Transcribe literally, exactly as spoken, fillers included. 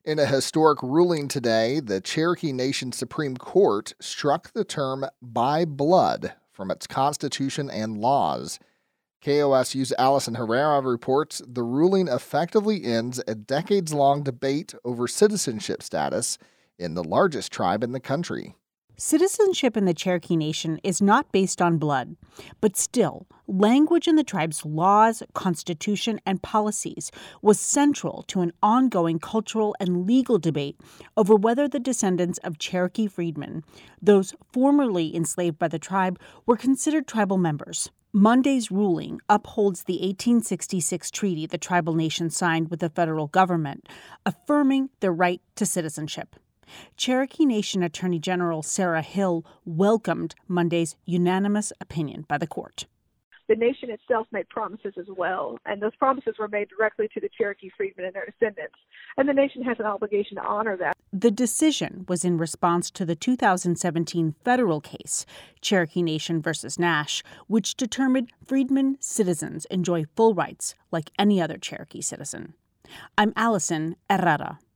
In a historic ruling today, the Cherokee Nation Supreme Court struck the term by blood from its constitution and laws. K O S U's Allison Herrera reports the ruling effectively ends a decades-long debate over citizenship status in the largest tribe in the country. Citizenship in the Cherokee Nation is not based on blood, but still, language in the tribe's laws, constitution, and policies was central to an ongoing cultural and legal debate over whether the descendants of Cherokee freedmen, those formerly enslaved by the tribe, were considered tribal members. Monday's ruling upholds the eighteen sixty-six treaty the tribal nation signed with the federal government, affirming their right to citizenship. Cherokee Nation Attorney General Sarah Hill welcomed Monday's unanimous opinion by the court. The nation itself made promises as well, and those promises were made directly to the Cherokee freedmen and their descendants, and the nation has an obligation to honor that. The decision was in response to the two thousand seventeen federal case, Cherokee Nation versus Nash, which determined freedmen citizens enjoy full rights like any other Cherokee citizen. I'm Allison Herrera.